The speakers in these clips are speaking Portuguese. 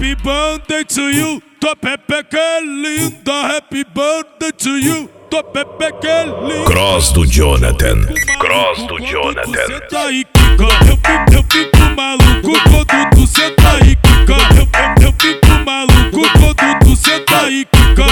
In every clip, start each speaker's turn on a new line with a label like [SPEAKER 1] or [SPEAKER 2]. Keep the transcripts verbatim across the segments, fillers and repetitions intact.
[SPEAKER 1] Happy birthday to you, tua Pepe que é linda. Happy birthday to you, tua Pepe que é linda.
[SPEAKER 2] Cross do Jonathan, Cross do Jonathan.
[SPEAKER 1] Senta e quica, eu fico, eu fico maluco quando tu senta e quica. Eu, eu, eu fico maluco quando tu senta e quica.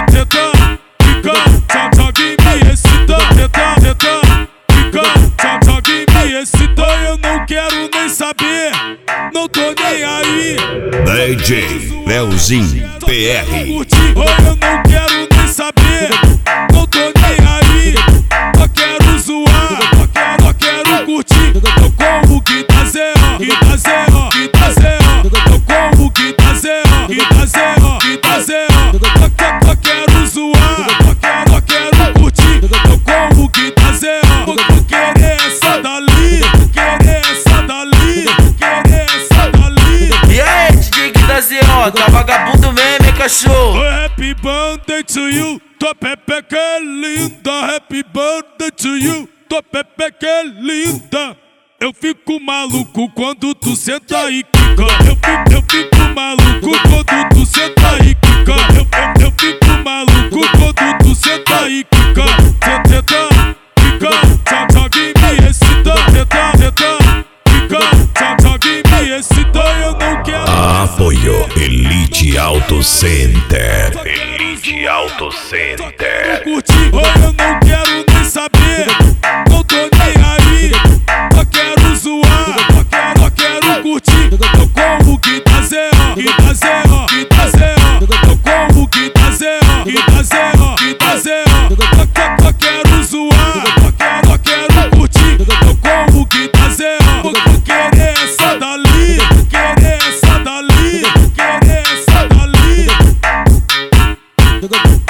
[SPEAKER 1] Senta, quica, tchau, tchau que me excita. Senta, senta, quica, tchau, tchau que me excita. Eu não quero nem saber, não tô nem aí.
[SPEAKER 2] D J Leozinho P R.
[SPEAKER 1] Eu não quero nem saber, não tô nem aí. Só quero zoar, só quero, só quero curtir. Eu como que tá zero, que tá zero, que tá zero. Eu como que tá zero, que tá zero, que tá zero. Só quero, só quero zoar, só quero, só quero curtir. Eu como que tá zero. Vou querer essa dali, vou querer essa dali, vou querer essa dali.
[SPEAKER 3] E aí, D J que tá zero, tá vagabundo mesmo, hein, cachorro?
[SPEAKER 1] Happy birthday to you, tua Pepe que é linda. Happy birthday to you, tua Pepe que é linda. Eu fico maluco quando tu senta e quica. Eu fico, eu fico maluco quando tu senta e quica. Eu, eu, eu fico maluco quando tu senta e quica. Senta, quica, tchau, tchau que me excita. Senta, senta, quica, tchau, tchau que me excita. Eu não quero
[SPEAKER 2] Apoio Elite Auto Center. Elite Auto Center.
[SPEAKER 1] curtir, eu não quero nem saber, não tô nem aí. Só quero zoar, só quero, só quero curtir. Eu como que tá zero, que tá zero, que tá zero. Eu como que tá zero, que tá zero, que tá zero. Só quero, só quero zoar, só quero, só quero curtir. Eu como que tá zero. Vou querer essa dali, vou querer essa dali, vou querer essa dali.